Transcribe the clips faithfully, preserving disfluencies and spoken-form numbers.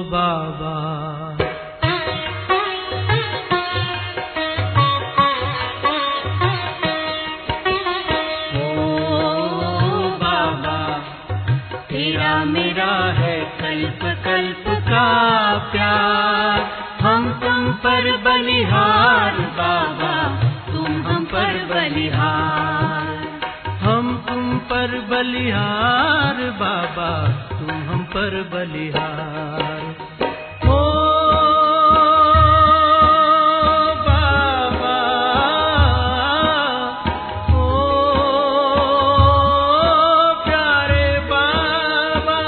बाबा। तेरा मेरा है कल्प कल्प का प्यार, हम तुम पर बलिहार बाबा, तुम हम पर बलिहार। हम तुम पर बलिहार बाबा, तुम हम पर बलिहार। ओ बाबा, ओ प्यारे बाबा।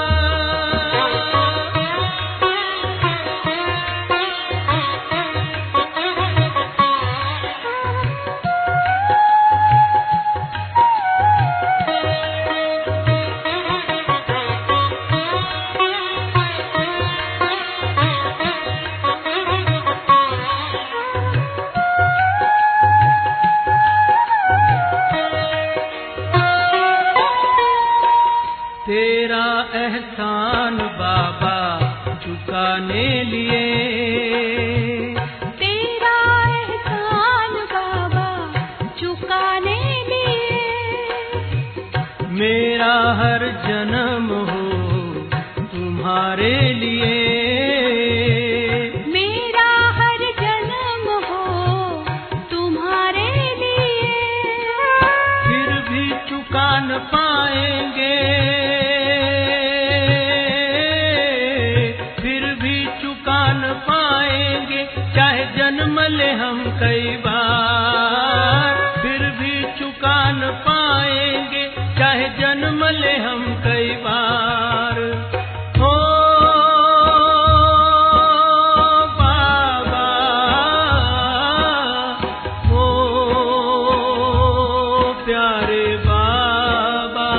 तेरा एहसान बाबा चुकाने लिए, तेरा एहसान बाबा चुकाने लिए, मेरा हर जन्म हो तुम्हारे लिए, मेरा हर जन्म हो तुम्हारे लिए। फिर भी चुका न पाएंगे, पाएंगे चाहे जन्म ले हम कई बार, फिर भी चुका न पाएंगे चाहे जन्म ले हम कई बार। ओ बाबा, ओ प्यारे बाबा,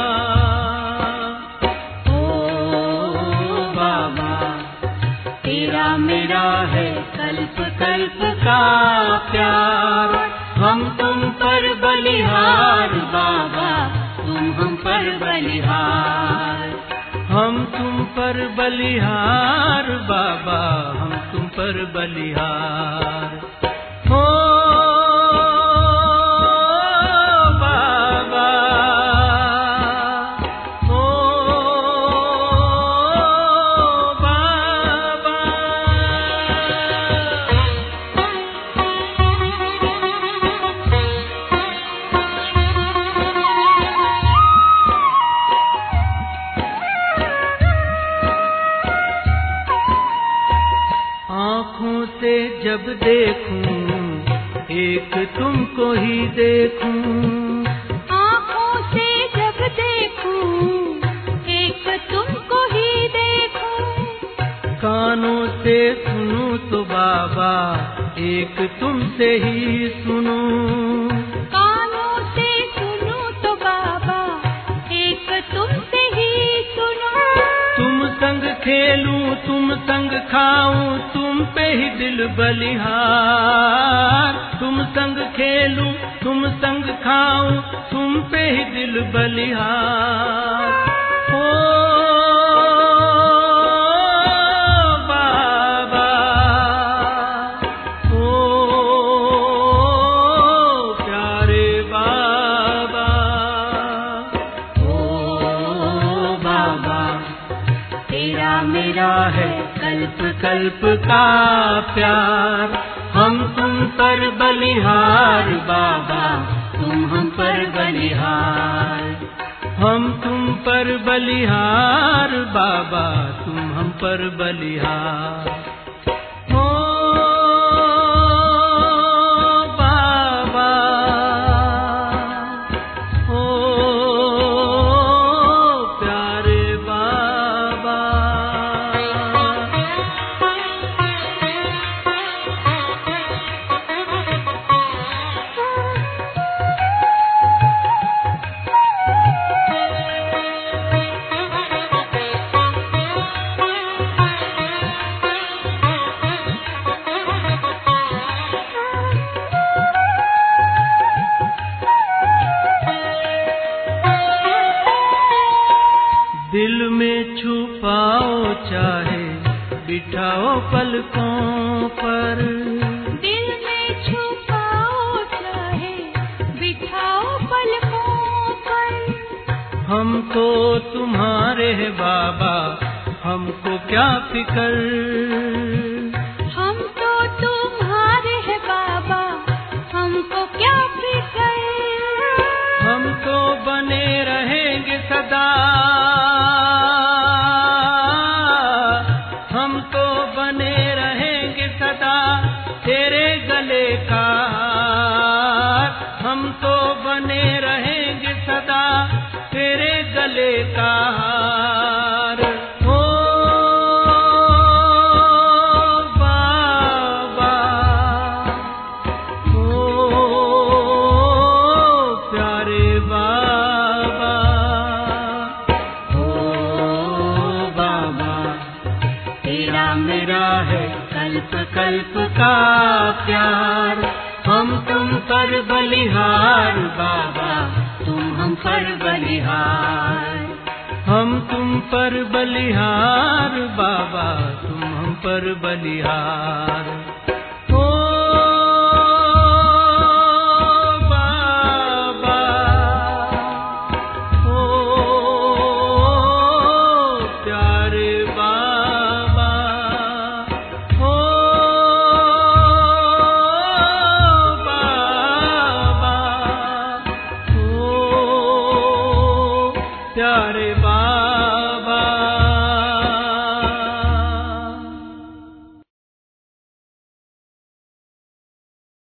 ओ बाबा। तेरा मेरा है कल्प कल्प का प्यार, हम तुम पर बलिहार बाबा, तुम हम पर बलिहार। हम तुम पर बलिहार बाबा, हम तुम पर बलिहार। ओ बाबा, ओ बाबा। आँखों से जब देखूं एक तुमको ही देखूं, आँखों से जब देखूं एक तुमको ही देखूं, कानों से सुनूं तो बाबा एक तुमसे ही सुनूं, कानों से सुनूं तो बाबा एक तुमसे ही सुनूं। तुम संग खेलूं तुम संग खाऊं तुम पे ही दिल बलिहार, तुम संग खेलूं तुम संग खाऊं तुम पे ही दिल बलिहार। ओ बाबा, ओ प्यारे बाबा, ओ बाबा। तेरा मेरा है कल्प कल्प का प्यार, हम तुम पर बलिहार बाबा, तुम हम पर बलिहार। हम तुम पर बलिहार बाबा, तुम हम पर बलिहार। ओ बाबा, ओ प्यारे बाबा। बिठाओ पलकों पर। दिल में छुपाओ चाहे बिठाओ पलकों पर। हम तो तुम्हारे हैं बाबा, हमको क्या फिकर। हम तो तुम्हारे हैं बाबा, हमको क्या फिकर। हम तो बने रहेंगे सदा, हम तो बने रहेंगे सदा तेरे गले का हार। हम तो बने रहेंगे सदा तेरे गले का हार। ओ बाबा, ओ प्यारे बाबा, ओ बाबा, तेरा मेरा है कल्प कल्प का प्यार। हम तुम पर बलिहार बाबा, तुम हम पर बलिहार। हम तुम पर बलिहार बाबा, तुम हम पर बलिहार। ओ बाबा, ओ प्यारे बाबा, ओ बाबा, ओ प्यारे बाबा।